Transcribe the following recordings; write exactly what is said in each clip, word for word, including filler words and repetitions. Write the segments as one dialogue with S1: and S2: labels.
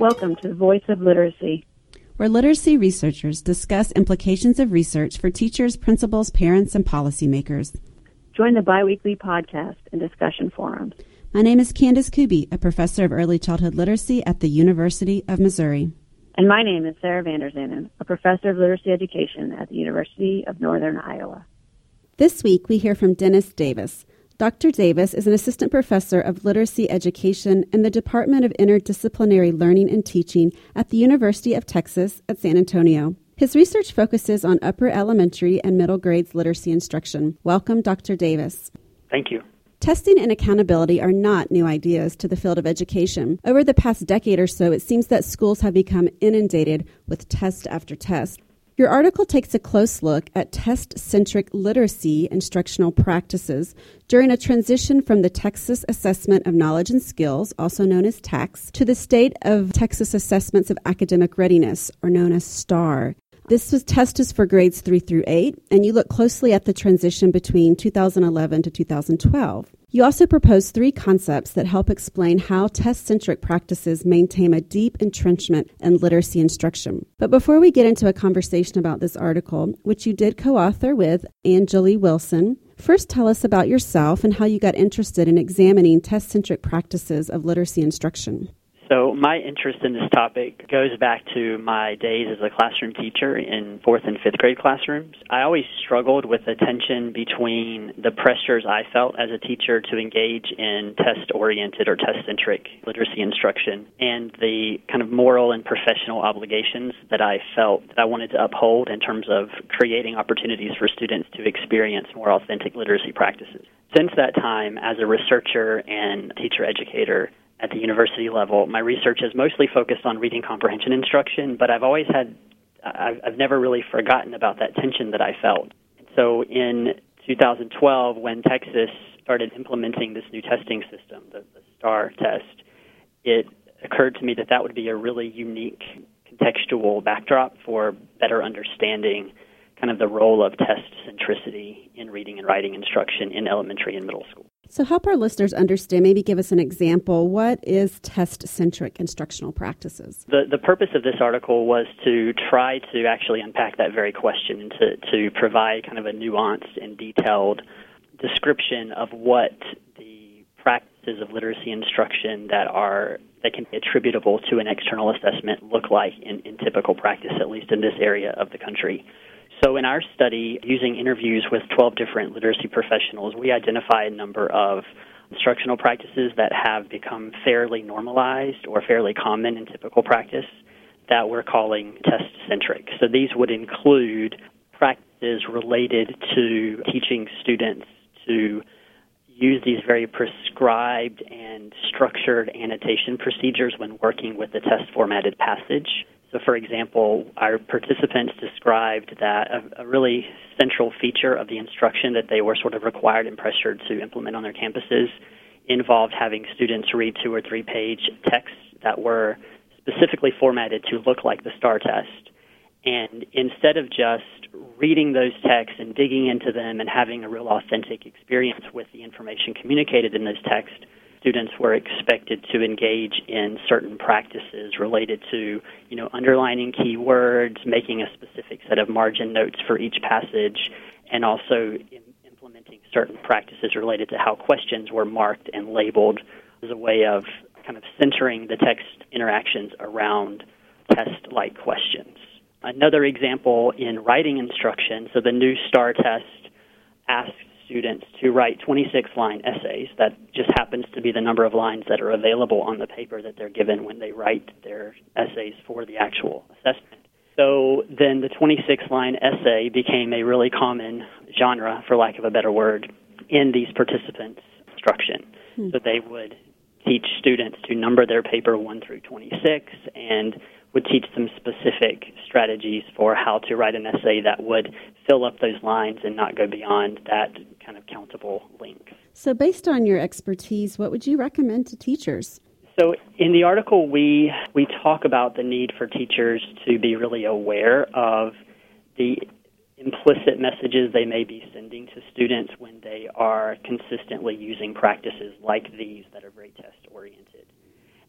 S1: Welcome to the Voice of Literacy,
S2: where literacy researchers discuss implications of research for teachers, principals, parents, and policymakers.
S1: Join the biweekly podcast and discussion forums.
S2: My name is Candace Kuby, a professor of early childhood literacy at the University of Missouri.
S1: And my name is Sarah Vanderzanen, a professor of literacy education at the University of Northern Iowa.
S2: This week, we hear from Dennis Davis. Doctor Davis is an assistant professor of literacy education in the Department of Interdisciplinary Learning and Teaching at the University of Texas at San Antonio. His research focuses on upper elementary and middle grades literacy instruction. Welcome, Doctor Davis.
S3: Thank you.
S2: Testing and accountability are not new ideas to the field of education. Over the past decade or so, it seems that schools have become inundated with test after test. Your article takes a close look at test-centric literacy instructional practices during a transition from the Texas Assessment of Knowledge and Skills, also known as TAKS, to the State of Texas Assessments of Academic Readiness, or known as STAR. This was test is for grades three through eight, and you look closely at the transition between two thousand eleven to two thousand twelve. You also propose three concepts that help explain how test-centric practices maintain a deep entrenchment in literacy instruction. But before we get into a conversation about this article, which you did co-author with Anjali Wilson, first tell us about yourself and how you got interested in examining test-centric practices of literacy instruction.
S3: So my interest in this topic goes back to my days as a classroom teacher in fourth and fifth grade classrooms. I always struggled with the tension between the pressures I felt as a teacher to engage in test-oriented or test-centric literacy instruction and the kind of moral and professional obligations that I felt that I wanted to uphold in terms of creating opportunities for students to experience more authentic literacy practices. Since that time, as a researcher and teacher-educator, at the university level, my research has mostly focused on reading comprehension instruction, but I've always had, I've, I've never really forgotten about that tension that I felt. So in two thousand twelve, when Texas started implementing this new testing system, the, the STAR test, it occurred to me that that would be a really unique contextual backdrop for better understanding kind of the role of test centricity in reading and writing instruction in elementary and middle school.
S2: So help our listeners understand, maybe give us an example. What is test-centric instructional practices?
S3: The the purpose of this article was to try to actually unpack that very question and to, to provide kind of a nuanced and detailed description of what the practices of literacy instruction that are that can be attributable to an external assessment look like in, in typical practice, at least in this area of the country. So in our study, using interviews with twelve different literacy professionals, we identify a number of instructional practices that have become fairly normalized or fairly common in typical practice that we're calling test-centric. So these would include practices related to teaching students to use these very prescribed and structured annotation procedures when working with the test-formatted passage. So, for example, our participants described that a, a really central feature of the instruction that they were sort of required and pressured to implement on their campuses involved having students read two or three page texts that were specifically formatted to look like the STAR test. And instead of just reading those texts and digging into them and having a real authentic experience with the information communicated in those texts, students were expected to engage in certain practices related to, you know, underlining keywords, making a specific set of margin notes for each passage, and also in implementing certain practices related to how questions were marked and labeled as a way of kind of centering the text interactions around test-like questions. Another example in writing instruction, so the new STAR test asks students to write twenty-six line essays. That just happens to be the number of lines that are available on the paper that they're given when they write their essays for the actual assessment. So then the twenty-six line essay became a really common genre, for lack of a better word, in these participants' instruction. Hmm. So they would teach students to number their paper one through twenty-six and would teach them specific strategies for how to write an essay that would fill up those lines and not go beyond that kind of countable length.
S2: So based on your expertise, what would you recommend to teachers?
S3: So in the article, we we talk about the need for teachers to be really aware of the implicit messages they may be sending to students when they are consistently using practices like these that are very test-oriented.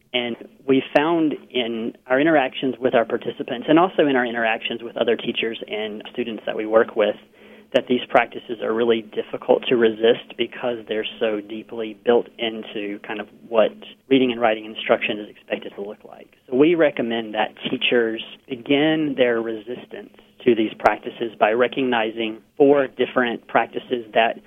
S3: And we found in our interactions with our participants and also in our interactions with other teachers and students that we work with that these practices are really difficult to resist because they're so deeply built into kind of what reading and writing instruction is expected to look like. So we recommend that teachers begin their resistance to these practices by recognizing four different practices that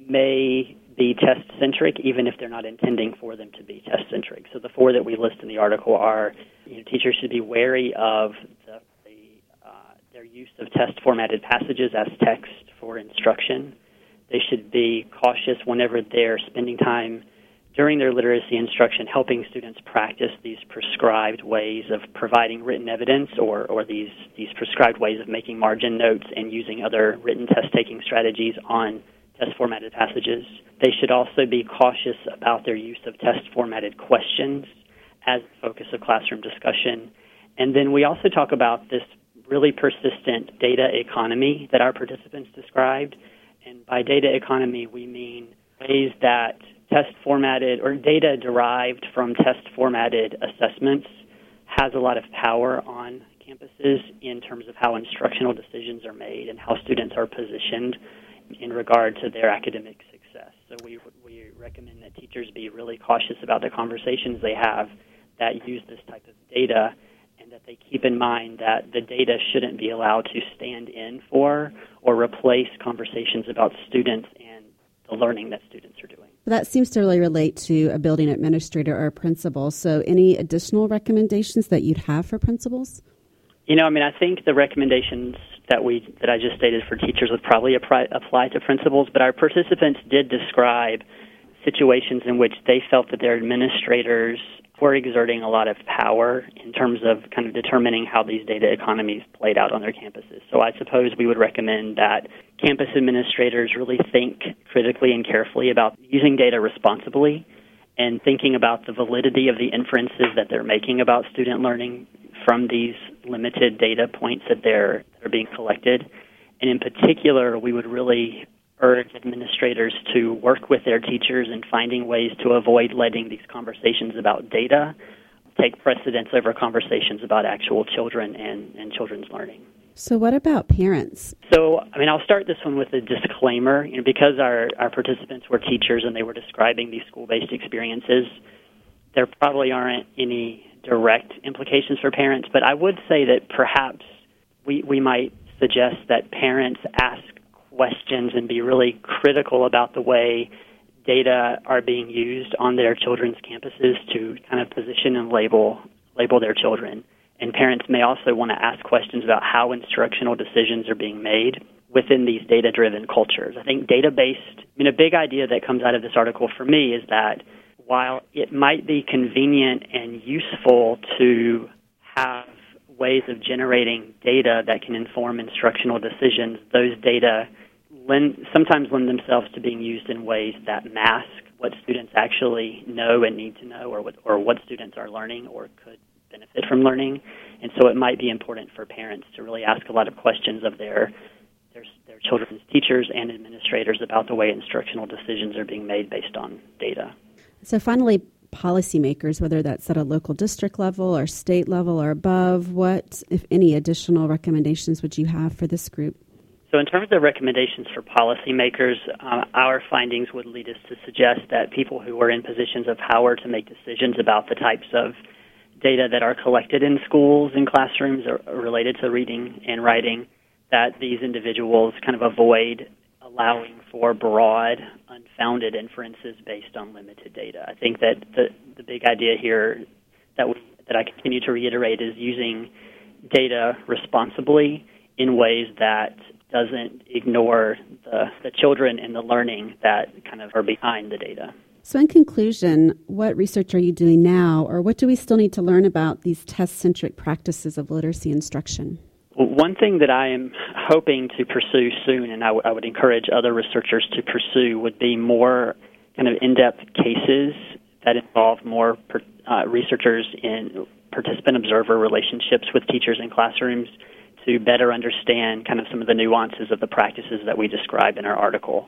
S3: may be test-centric, even if they're not intending for them to be test-centric. So the four that we list in the article are, you know, teachers should be wary of the, the, uh, their use of test-formatted passages as text for instruction. They should be cautious whenever they're spending time during their literacy instruction helping students practice these prescribed ways of providing written evidence or, or these, these prescribed ways of making margin notes and using other written test-taking strategies on test-formatted passages. They should also be cautious about their use of test-formatted questions as the focus of classroom discussion. And then we also talk about this really persistent data economy that our participants described. And by data economy, we mean ways that test-formatted or data derived from test-formatted assessments has a lot of power on campuses in terms of how instructional decisions are made and how students are positioned in regard to their academic success. So we we recommend that teachers be really cautious about the conversations they have that use this type of data, and that they keep in mind that the data shouldn't be allowed to stand in for or replace conversations about students and the learning that students are doing.
S2: That seems to really relate to a building administrator or a principal. So any additional recommendations that you'd have for principals?
S3: You know, I mean, I think the recommendations that we that I just stated for teachers would probably apply, apply to principals, but our participants did describe situations in which they felt that their administrators were exerting a lot of power in terms of kind of determining how these data economies played out on their campuses. So I suppose we would recommend that campus administrators really think critically and carefully about using data responsibly and thinking about the validity of the inferences that they're making about student learning from these limited data points that they're that are being collected. And in particular, we would really urge administrators to work with their teachers in finding ways to avoid letting these conversations about data take precedence over conversations about actual children and, and children's learning.
S2: So what about parents?
S3: So, I mean, I'll start this one with a disclaimer. You know, because our, our participants were teachers and they were describing these school-based experiences, there probably aren't any direct implications for parents, but I would say that perhaps we, we might suggest that parents ask questions and be really critical about the way data are being used on their children's campuses to kind of position and label label their children. And parents may also want to ask questions about how instructional decisions are being made within these data-driven cultures. I think data-based, I mean, a big idea that comes out of this article for me is that while it might be convenient and useful to have ways of generating data that can inform instructional decisions, those data lend, sometimes lend themselves to being used in ways that mask what students actually know and need to know, or what, or what students are learning or could benefit from learning. And so it might be important for parents to really ask a lot of questions of their their, their children's teachers and administrators about the way instructional decisions are being made based on data.
S2: So finally, policymakers, whether that's at a local district level or state level or above, what, if any, additional recommendations would you have for this group?
S3: So in terms of recommendations for policymakers, uh, our findings would lead us to suggest that people who are in positions of power to make decisions about the types of data that are collected in schools and classrooms or, or related to reading and writing, that these individuals kind of avoid allowing for broad, unfounded inferences based on limited data. I think that the, the big idea here that we, that I continue to reiterate is using data responsibly in ways that doesn't ignore the, the children and the learning that kind of are behind the data.
S2: So in conclusion, what research are you doing now, or what do we still need to learn about these test-centric practices of literacy instruction?
S3: Well, one thing that I am hoping to pursue soon, and I, w- I would encourage other researchers to pursue, would be more kind of in-depth cases that involve more per, uh, researchers in participant-observer relationships with teachers in classrooms to better understand kind of some of the nuances of the practices that we describe in our article.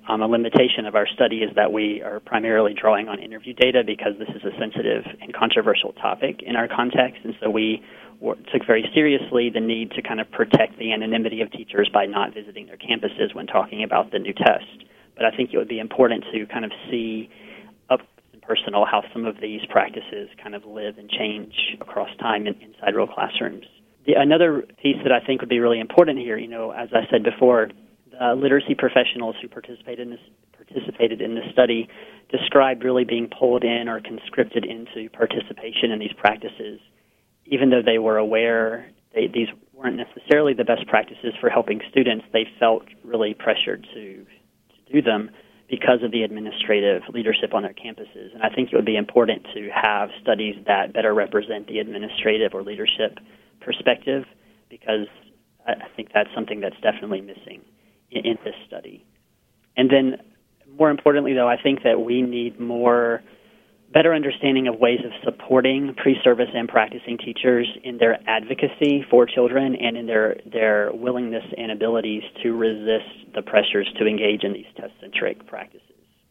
S3: Um, a limitation of our study is that we are primarily drawing on interview data because this is a sensitive and controversial topic in our context, and so we were, took very seriously the need to kind of protect the anonymity of teachers by not visiting their campuses when talking about the new test. But I think it would be important to kind of see up and personal how some of these practices kind of live and change across time in, inside real classrooms. The, another piece that I think would be really important here, you know, as I said before, the literacy professionals who participated in this, participated in this study described really being pulled in or conscripted into participation in these practices, even though they were aware they, these weren't necessarily the best practices for helping students. They felt really pressured to, to do them because of the administrative leadership on their campuses. And I think it would be important to have studies that better represent the administrative or leadership perspective, because I think that's something that's definitely missing in, in this study. And then, more importantly, though, I think that we need more, better understanding of ways of supporting pre-service and practicing teachers in their advocacy for children and in their, their willingness and abilities to resist the pressures to engage in these test-centric practices.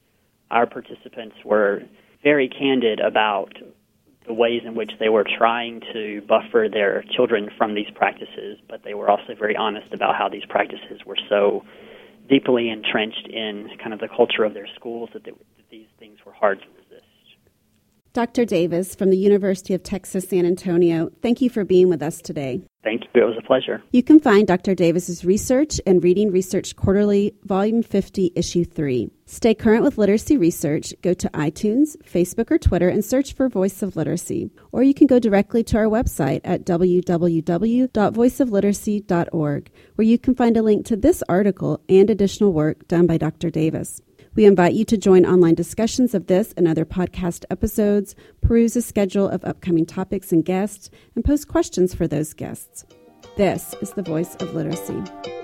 S3: Our participants were very candid about the ways in which they were trying to buffer their children from these practices, but they were also very honest about how these practices were so deeply entrenched in kind of the culture of their schools that, they, that these things were hard to resist.
S2: Doctor Davis from the University of Texas, San Antonio, thank you for being with us today.
S3: Thank you. It was a pleasure.
S2: You can find Doctor Davis's research in Reading Research Quarterly, Volume fifty, Issue three. Stay current with literacy research. Go to iTunes, Facebook, or Twitter and search for Voice of Literacy. Or you can go directly to our website at w w w dot voice of literacy dot org, where you can find a link to this article and additional work done by Doctor Davis. We invite you to join online discussions of this and other podcast episodes, peruse a schedule of upcoming topics and guests, and post questions for those guests. This is the Voice of Literacy.